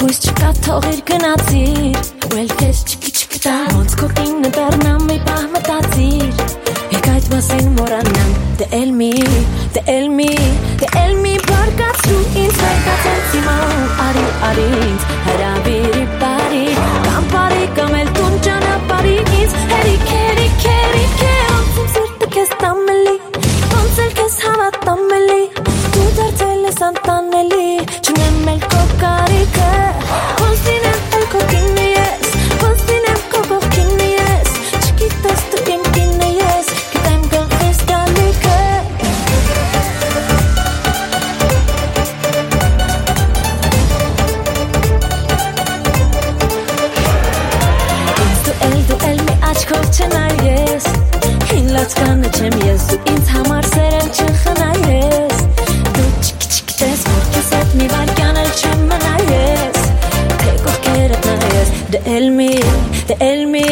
Հույս չկա թողիր գնացիր ու էլ քեզ չկիչկտա ոնց քո կինը դառնամ մի պահ մտածիր Եկ այդ մասին մորանամ դե էլ մի բարգացրու ինձ հայկացած հիմա արի ինձ հրավիրի բարի կամ բարի կամ էլ տուն ճանապարհի ինձ հերիք ոնց իմ սիրտը քեզ տամելի ոնց էլ քեզ հավատամելի դու դարձել ես անտանելի չունեմ էլ քո կարիքը ոնց լինեմ էլ քո կինը ես ոնց լինեմ քո կողքինը ես չգիտես դու իմ կինը ես գիտեմ գլխիս գալիքը դու էլ մի աչքով չնայես հին լացկանը չեմ ես դու ինձ համար սերել չխնայես դու չգիտես որ քեզ հետ մի վարկյան էլ չեմ մնայես թե կողքերդ նայես դե էլ մի